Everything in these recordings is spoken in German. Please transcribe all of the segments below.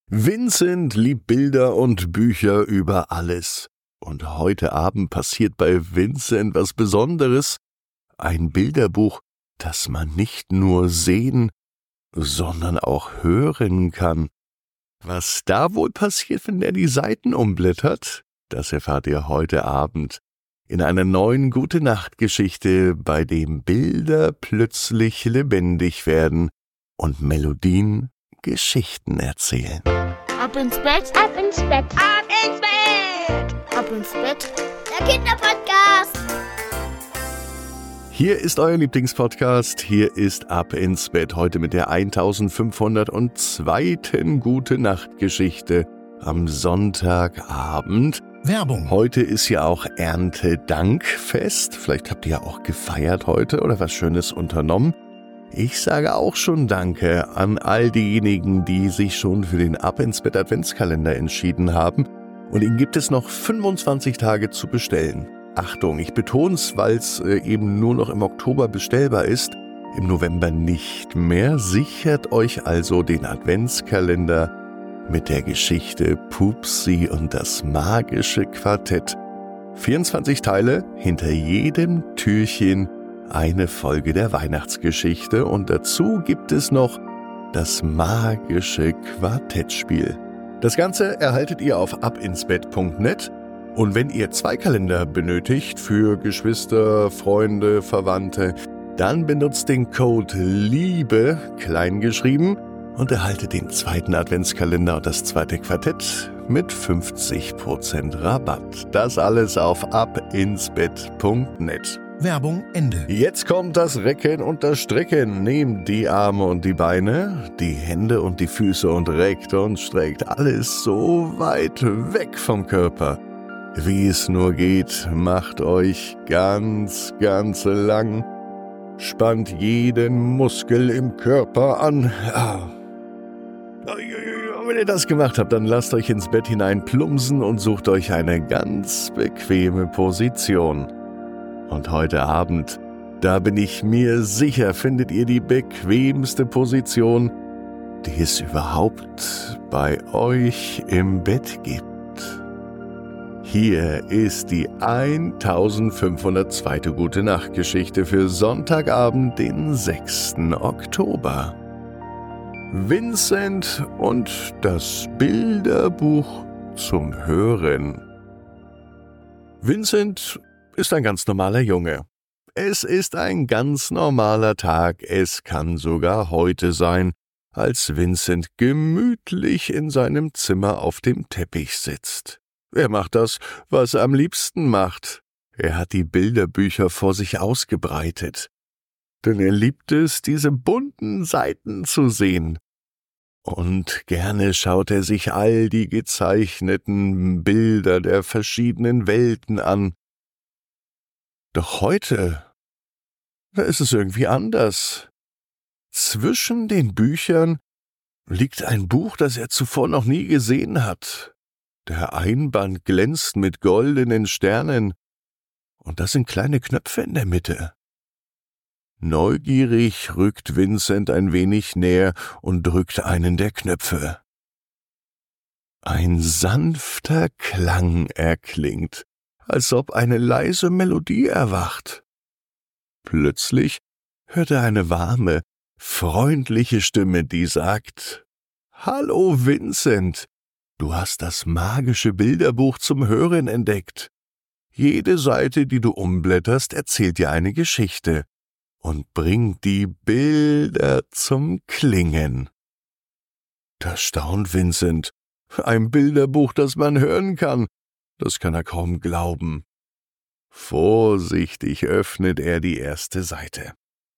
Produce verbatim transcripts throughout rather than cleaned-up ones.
Vincent liebt Bilder und Bücher über alles. Und heute Abend passiert bei Vincent was Besonderes. Ein Bilderbuch, das man nicht nur sehen, sondern auch hören kann. Was da wohl passiert, wenn er die Seiten umblättert, das erfahrt ihr heute Abend in einer neuen Gute-Nacht-Geschichte, bei dem Bilder plötzlich lebendig werden und Melodien Geschichten erzählen. Ab ins Bett, ab ins Bett, ab ins Bett, ab ins Bett, der Kinderpodcast. Hier ist euer Lieblingspodcast, hier ist Ab ins Bett, heute mit der eintausendfünfhundertzweiten Gute-Nacht-Geschichte am Sonntagabend. Werbung. Heute ist ja auch Erntedankfest, vielleicht habt ihr ja auch gefeiert heute oder was Schönes unternommen. Ich sage auch schon Danke an all diejenigen, die sich schon für den Ab ins Bett Adventskalender entschieden haben. Und ihn gibt es noch fünfundzwanzig Tage zu bestellen. Achtung, ich betone es, weil es äh, eben nur noch im Oktober bestellbar ist, im November nicht mehr. Sichert euch also den Adventskalender mit der Geschichte Pupsi und das magische Quartett. vierundzwanzig Teile, hinter jedem Türchen eine Folge der Weihnachtsgeschichte und dazu gibt es noch das magische Quartettspiel. Das Ganze erhaltet ihr auf abinsbett punkt net und wenn ihr zwei Kalender benötigt für Geschwister, Freunde, Verwandte, dann benutzt den Code LIEBE, klein geschrieben, und erhaltet den zweiten Adventskalender und das zweite Quartett mit fünfzig Prozent Rabatt. Das alles auf abinsbett punkt net. Werbung Ende. Jetzt kommt das Recken und das Strecken. Nehmt die Arme und die Beine, die Hände und die Füße und reckt und streckt alles so weit weg vom Körper, wie es nur geht. Macht euch ganz, ganz lang. Spannt jeden Muskel im Körper an. Wenn ihr das gemacht habt, dann lasst euch ins Bett hinein plumpsen und sucht euch eine ganz bequeme Position. Und heute Abend, da bin ich mir sicher, findet ihr die bequemste Position, die es überhaupt bei euch im Bett gibt. Hier ist die eintausendfünfhundertzweite Gute-Nacht-Geschichte für Sonntagabend, den sechsten Oktober. Vincent und das Bilderbuch zum Hören. Vincent ist ein ganz normaler Junge. Es ist ein ganz normaler Tag, es kann sogar heute sein, als Vincent gemütlich in seinem Zimmer auf dem Teppich sitzt. Er macht das, was er am liebsten macht. Er hat die Bilderbücher vor sich ausgebreitet. Denn er liebt es, diese bunten Seiten zu sehen. Und gerne schaut er sich all die gezeichneten Bilder der verschiedenen Welten an. Doch heute, da ist es irgendwie anders. Zwischen den Büchern liegt ein Buch, das er zuvor noch nie gesehen hat. Der Einband glänzt mit goldenen Sternen, und das sind kleine Knöpfe in der Mitte. Neugierig rückt Vincent ein wenig näher und drückt einen der Knöpfe. Ein sanfter Klang erklingt, als ob eine leise Melodie erwacht. Plötzlich hört er eine warme, freundliche Stimme, die sagt: »Hallo Vincent, du hast das magische Bilderbuch zum Hören entdeckt. Jede Seite, die du umblätterst, erzählt dir eine Geschichte und bringt die Bilder zum Klingen.« Da staunt Vincent. Ein Bilderbuch, das man hören kann. Das kann er kaum glauben. Vorsichtig öffnet er die erste Seite.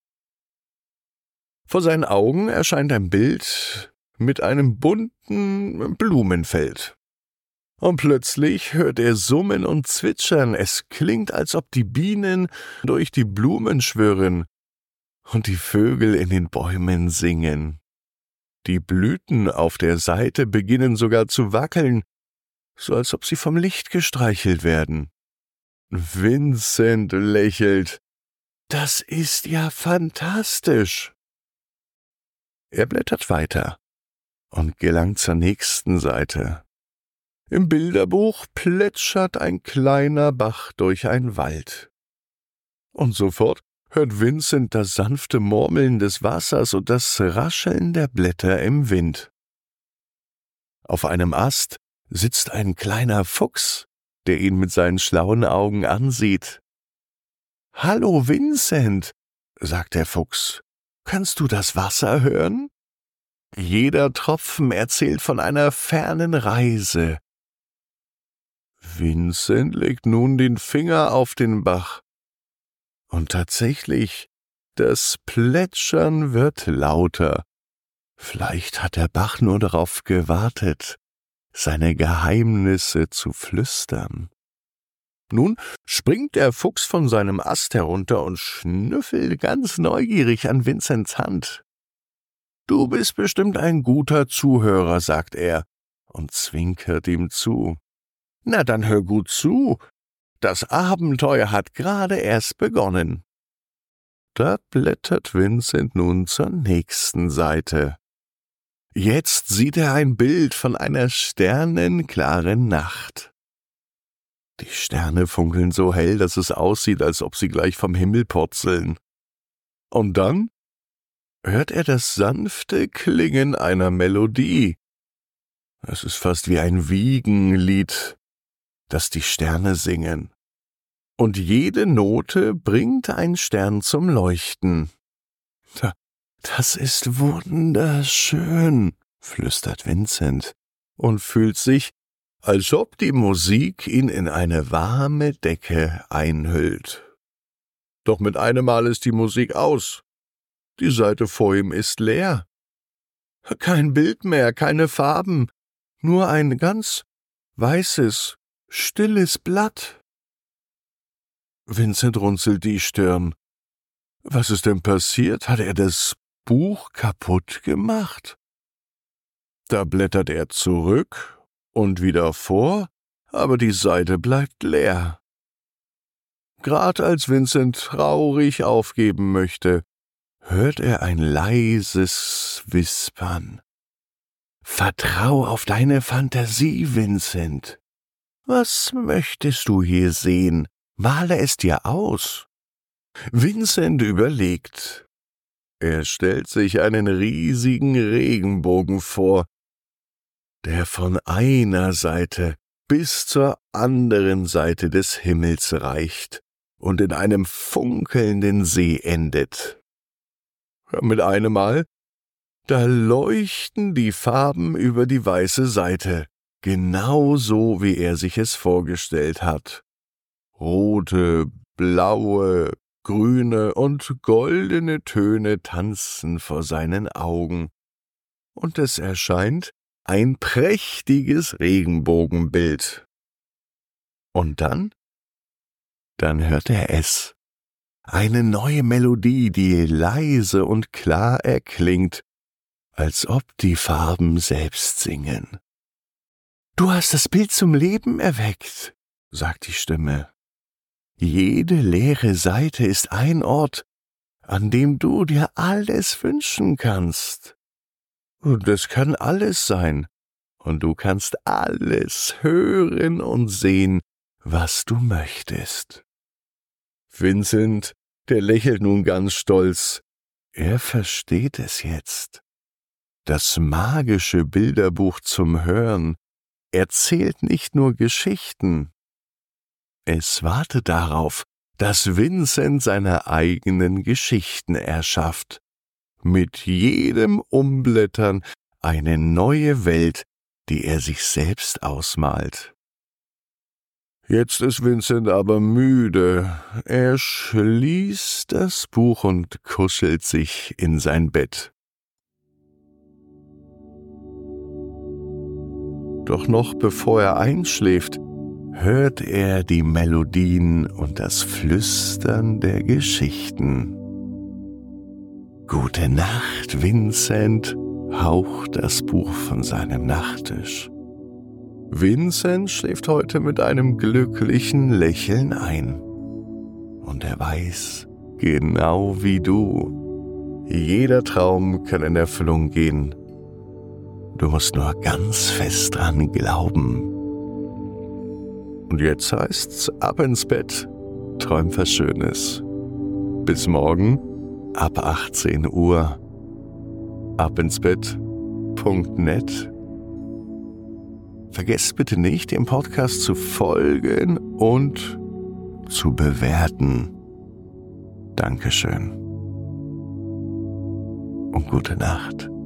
Vor seinen Augen erscheint ein Bild mit einem bunten Blumenfeld. Und plötzlich hört er Summen und Zwitschern. Es klingt, als ob die Bienen durch die Blumen schwirren und die Vögel in den Bäumen singen. Die Blüten auf der Seite beginnen sogar zu wackeln, so als ob sie vom Licht gestreichelt werden. Vincent lächelt. Das ist ja fantastisch. Er blättert weiter. und gelangt zur nächsten Seite. Im Bilderbuch plätschert ein kleiner Bach durch einen Wald. Und sofort hört Vincent das sanfte Murmeln des Wassers und das Rascheln der Blätter im Wind. Auf einem Ast sitzt ein kleiner Fuchs, der ihn mit seinen schlauen Augen ansieht. »Hallo, Vincent«, sagt der Fuchs, »kannst du das Wasser hören? Jeder Tropfen erzählt von einer fernen Reise.« Vincent legt nun den Finger auf den Bach. Und tatsächlich, das Plätschern wird lauter. Vielleicht hat der Bach nur darauf gewartet, seine Geheimnisse zu flüstern. Nun springt der Fuchs von seinem Ast herunter und schnüffelt ganz neugierig an Vincents Hand. »Du bist bestimmt ein guter Zuhörer«, sagt er und zwinkert ihm zu. »Na, dann hör gut zu. Das Abenteuer hat gerade erst begonnen.« Da blättert Vincent nun zur nächsten Seite. Jetzt sieht er ein Bild von einer sternenklaren Nacht. Die Sterne funkeln so hell, dass es aussieht, als ob sie gleich vom Himmel purzeln. Und dann hört er das sanfte Klingen einer Melodie. Es ist fast wie ein Wiegenlied, das die Sterne singen. Und jede Note bringt ein Stern zum Leuchten. Da, »Das ist wunderschön«, flüstert Vincent und fühlt sich, als ob die Musik ihn in eine warme Decke einhüllt. Doch mit einem Mal ist die Musik aus. Die Seite vor ihm ist leer. Kein Bild mehr, keine Farben, nur ein ganz weißes, stilles Blatt. Vincent runzelt die Stirn. Was ist denn passiert? Hat er das Buch kaputt gemacht? Da blättert er zurück und wieder vor, aber die Seite bleibt leer. Grad als Vincent traurig aufgeben möchte, hört er ein leises Wispern. »Vertrau auf deine Fantasie, Vincent. Was möchtest du hier sehen? Male es dir aus.« Vincent überlegt. Er stellt sich einen riesigen Regenbogen vor, der von einer Seite bis zur anderen Seite des Himmels reicht und in einem funkelnden See endet. Mit einem Mal, da leuchten die Farben über die weiße Seite, genau so, wie er sich es vorgestellt hat. Rote, blaue, grüne und goldene Töne tanzen vor seinen Augen, und es erscheint ein prächtiges Regenbogenbild. Und dann? Dann hört er es. Eine neue Melodie, die leise und klar erklingt, als ob die Farben selbst singen. »Du hast das Bild zum Leben erweckt«, sagt die Stimme. »Jede leere Seite ist ein Ort, an dem du dir alles wünschen kannst. Und es kann alles sein, und du kannst alles hören und sehen, was du möchtest.« Vincent, der lächelt nun ganz stolz. Er versteht es jetzt. Das magische Bilderbuch zum Hören erzählt nicht nur Geschichten. Es wartet darauf, dass Vincent seine eigenen Geschichten erschafft. Mit jedem Umblättern eine neue Welt, die er sich selbst ausmalt. Jetzt ist Vincent aber müde. Er schließt das Buch und kuschelt sich in sein Bett. Doch noch bevor er einschläft, hört er die Melodien und das Flüstern der Geschichten. »Gute Nacht, Vincent«, haucht das Buch von seinem Nachttisch. Vincent schläft heute mit einem glücklichen Lächeln ein. Und er weiß, genau wie du, jeder Traum kann in Erfüllung gehen. Du musst nur ganz fest dran glauben. Und jetzt heißt's ab ins Bett, träum was Schönes. Bis morgen ab achtzehn Uhr. abinsbett punkt net. Vergesst bitte nicht, dem Podcast zu folgen und zu bewerten. Dankeschön. Und gute Nacht.